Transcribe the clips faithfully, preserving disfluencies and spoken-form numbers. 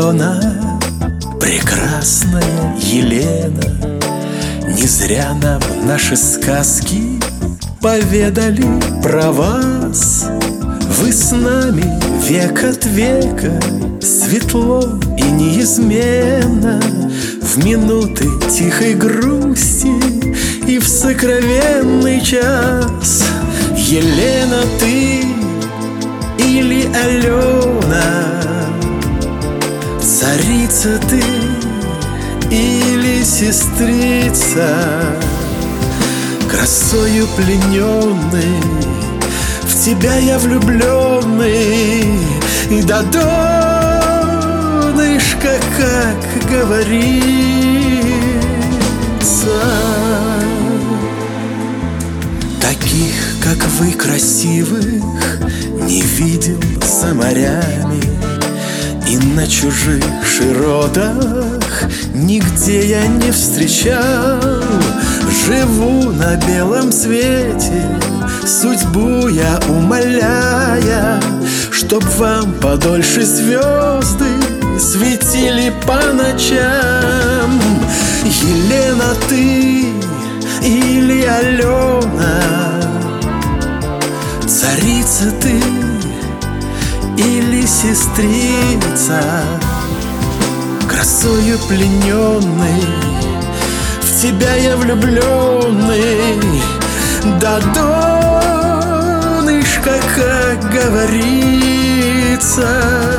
Алена, прекрасная Елена, не зря нам наши сказки поведали про вас. Вы с нами век от века, светло и неизменно, в минуты тихой грусти и в сокровенный час. Елена, ты или Алена, царица ты или сестрица, красою плененный, в тебя я влюбленный, и до донышка, как говорится. Таких, как вы, красивых, не видел за морями, и на чужих широтах нигде я не встречал. Живу на белом свете, судьбу я умоляя, чтоб вам подольше звезды светили по ночам. Елена, ты или Алена, царица ты или сестрица, красою плененный, в тебя я влюбленный, до донышка, как говорится.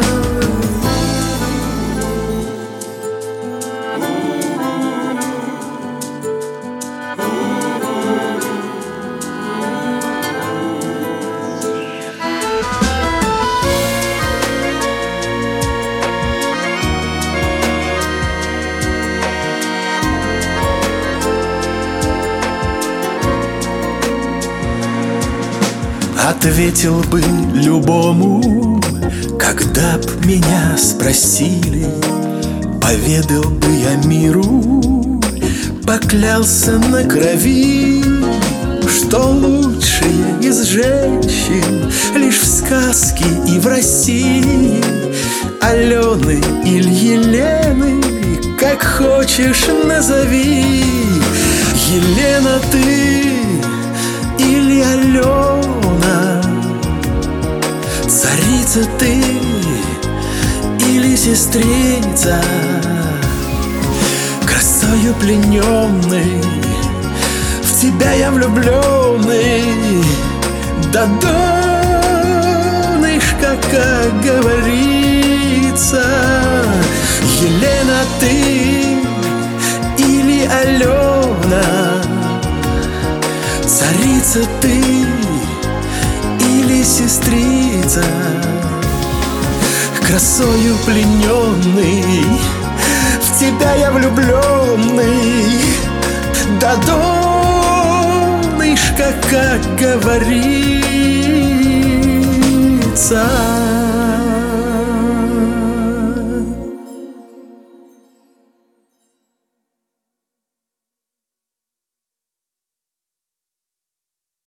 Ответил бы любому, когда б меня спросили, поведал бы я миру, поклялся на крови, что лучшие из женщин лишь в сказке и в России. Алены или Елены, как хочешь назови. Елена, ты или Алена, царица ты или сестрица, красою плененный, в тебя я влюбленный, до донышка, как говорится. Елена, ты или Алена, царица ты или сестрица, красою плененный, в тебя я влюбленный, до донышка, как говорится.